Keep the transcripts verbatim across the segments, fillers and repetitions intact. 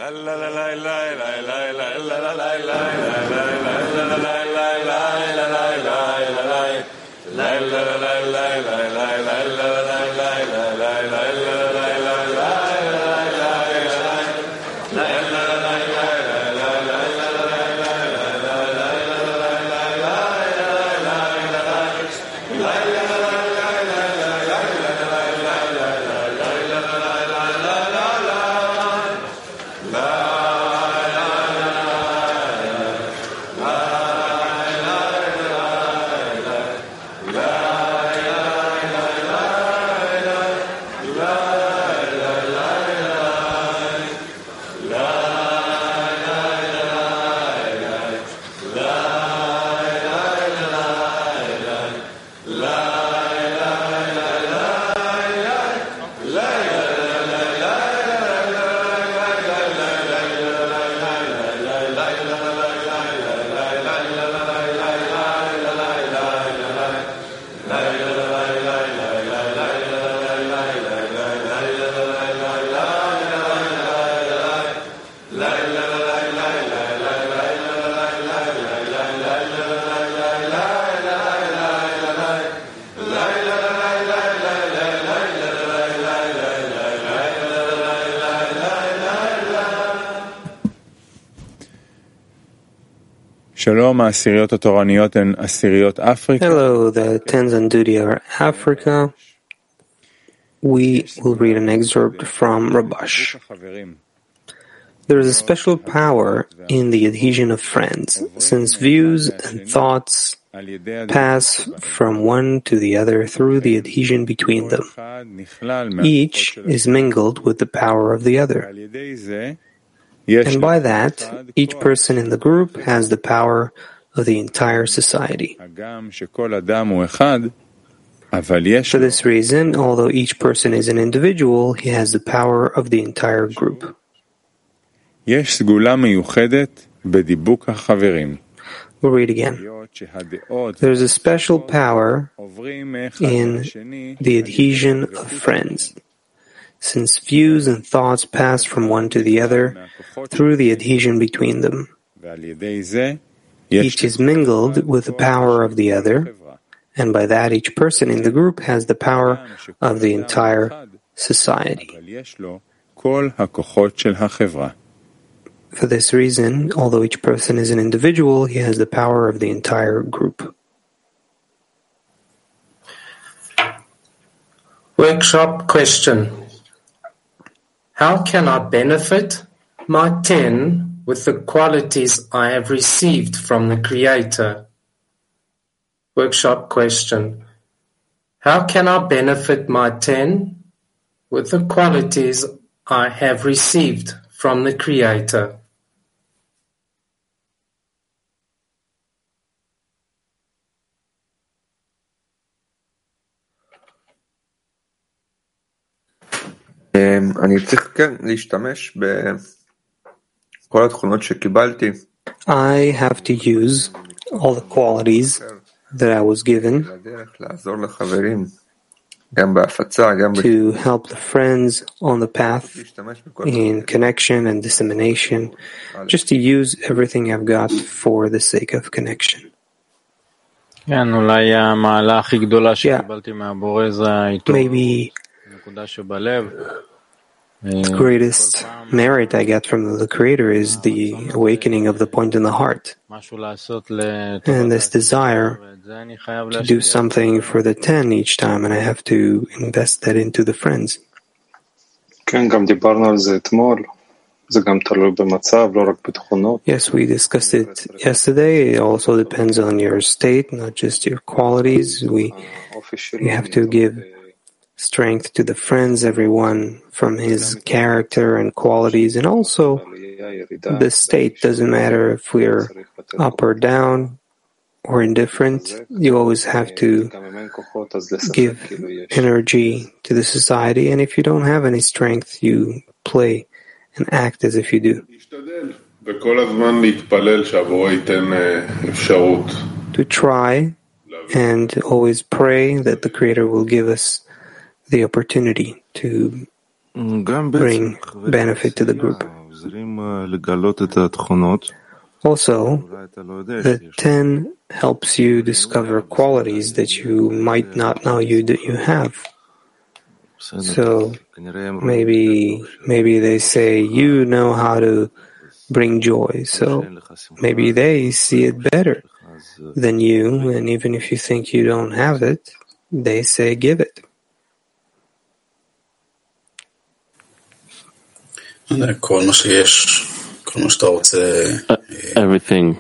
Hello, the tens on duty are Africa. We will read an excerpt from Rabash. There is a special power in the adhesion of friends, since views and thoughts pass from one to the other through the adhesion between them. Each is mingled with the power of the other. And by that, each person in the group has the power of the entire society. For this reason, although each person is an individual, he has the power of the entire group. We'll read again. There is a special power in the adhesion of friends, since views and thoughts pass from one to the other through the adhesion between them. Each is mingled with the power of the other, and by that each person in the group has the power of the entire society. For this reason, although each person is an individual, he has the power of the entire group. Workshop question. How can I benefit my ten with the qualities I have received from the Creator? Workshop question. How can I benefit my ten with the qualities I have received from the Creator? אני צריך כן להשתמש בכל התכונות שקיבלתי. I have to use all the qualities that I was given לעזור לחברים, גם בהפצה, גם to help the friends on the path in connection and dissemination, just to use everything I've got for the sake of connection. כן, אולי המעלה הכי גדולה שקיבלתי מהבורא זה האיתור נקודה שבלב. The greatest merit I get from the Creator is the awakening of the point in the heart, and this desire to do something for the ten each time, and I have to invest that into the friends. Yes, we discussed it yesterday. It also depends on your state, not just your qualities. We, we have to give strength to the friends, everyone from his character and qualities, and also the state. Doesn't matter if we're up or down or indifferent, you always have to give energy to the society, and if you don't have any strength, you play and act as if you do. To try and always pray that the Creator will give us the opportunity to bring benefit to the group. Also, the ten helps you discover qualities that you might not know you that you have. So maybe maybe they say you know how to bring joy, so maybe they see it better than you, and even if you think you don't have it, they say give it. Everything.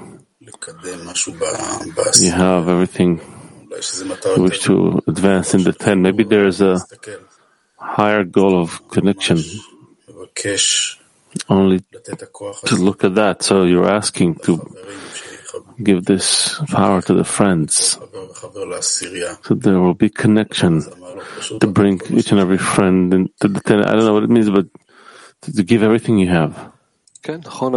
You have everything you wish to advance in the ten. Maybe there's a higher goal of connection. Only to look at that. So you're asking to give this power to the friends. So there will be connection to bring each and every friend into the ten. I don't know what it means, but to, to give everything you have. Yeah,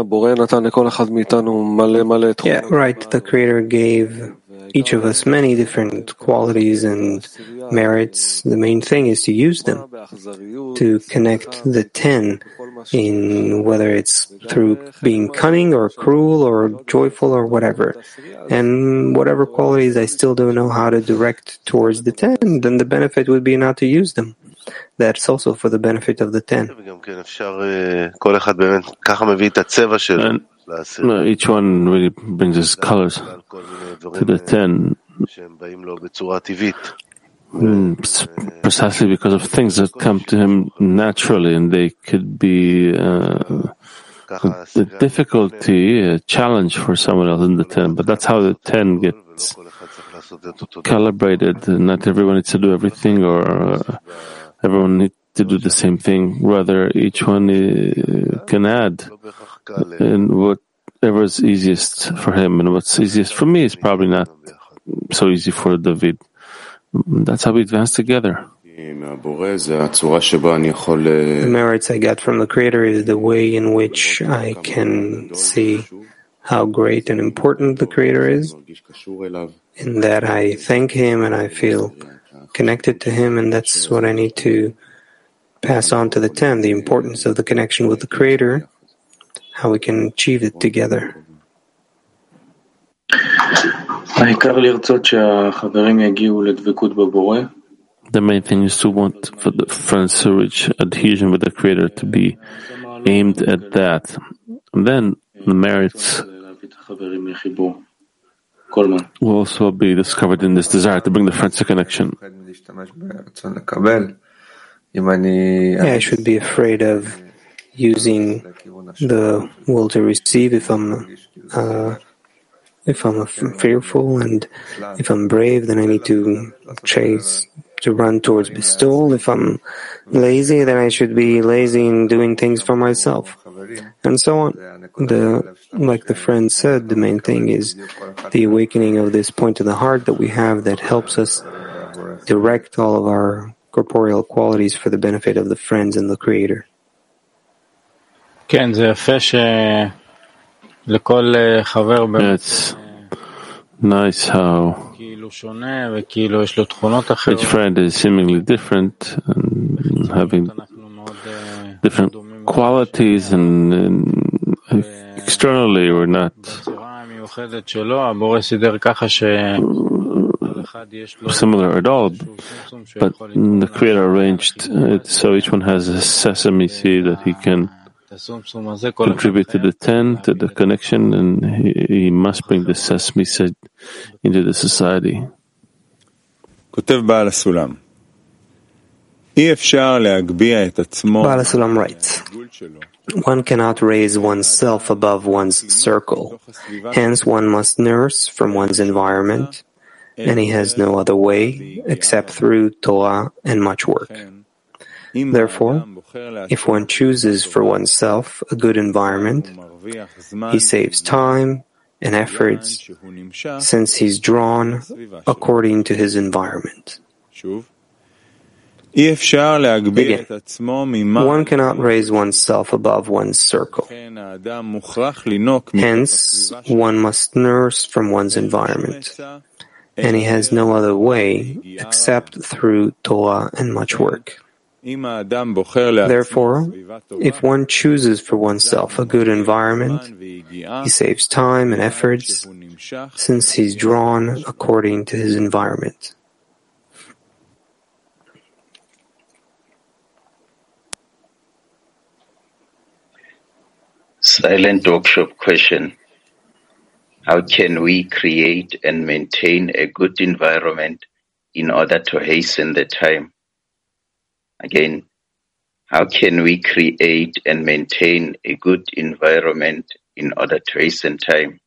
right. The Creator gave each of us many different qualities and merits. The main thing is to use them to connect the ten, in whether it's through being cunning or cruel or joyful or whatever. And whatever qualities I still don't know how to direct towards the ten, then the benefit would be not to use them. That's also for the benefit of the ten. And no, each one really brings his colors to the ten, mm, precisely because of things that come to him naturally, and they could be uh, a, a difficulty, a challenge for someone else in the ten. But that's how the ten gets calibrated. Not everyone needs to do everything, or uh, everyone needs to do the same thing. Rather, each one uh, can add, and whatever is easiest for him, and what's easiest for me is probably not so easy for David. That's how we advance together. The merits I get from the Creator is the way in which I can see how great and important the Creator is, in that I thank Him and I feel connected to Him, and that's what I need to pass on to the ten, the importance of the connection with the Creator, how we can achieve it together. The main thing is to want for the friends to reach adhesion with the Creator, to be aimed at that. And then the merits will also be discovered in this desire to bring the friends to connection. Yeah, I should be afraid of using the will to receive if I'm uh, if I'm fearful, and if I'm brave, then I need to chase, to run towards bestowal. If I'm lazy, then I should be lazy in doing things for myself, and so on. The like the friend said, the main thing is the awakening of this point of the heart that we have that helps us direct all of our corporeal qualities for the benefit of the friends and the Creator. It's nice how each friend is seemingly different and having different qualities, and, and externally we're not similar at all, but the Creator arranged it so each one has a sesame seed that he can contribute to the ten, to the connection, and he, he must bring the sesame seed into the society. Baal HaSulam writes, one cannot raise oneself above one's circle, hence one must nurse from one's environment, and he has no other way except through Torah and much work. Therefore, if one chooses for oneself a good environment, he saves time and efforts, since he's drawn according to his environment. Again, one cannot raise oneself above one's circle. Hence, one must nurse from one's environment, and he has no other way except through Torah and much work. Therefore, if one chooses for oneself a good environment, he saves time and efforts, since he's drawn according to his environment. Silent workshop question. How can we create and maintain a good environment in order to hasten the time? Again, how can we create and maintain a good environment in order to hasten time?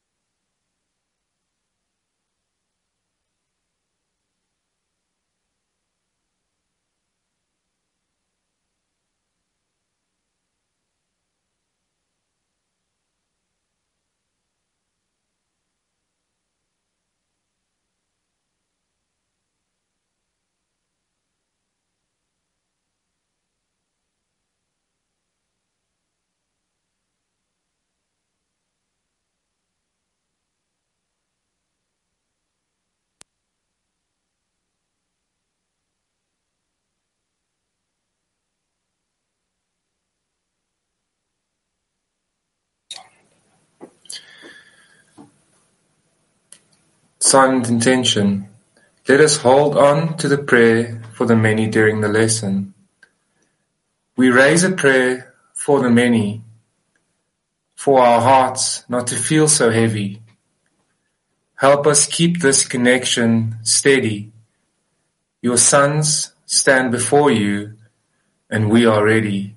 Silent intention. Let us hold on to the prayer for the many during the lesson. We raise a prayer for the many, for our hearts not to feel so heavy. Help us keep this connection steady. Your sons stand before you, and we are ready.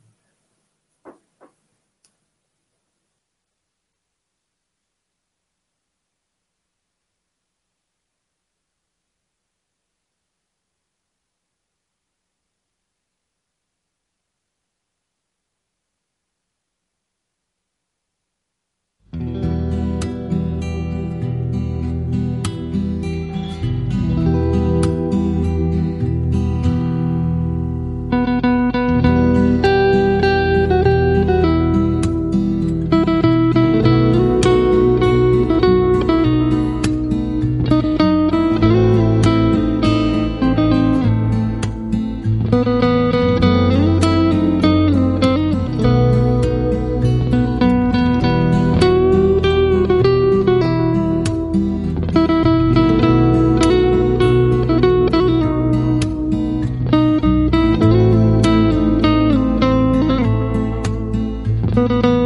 Thank you.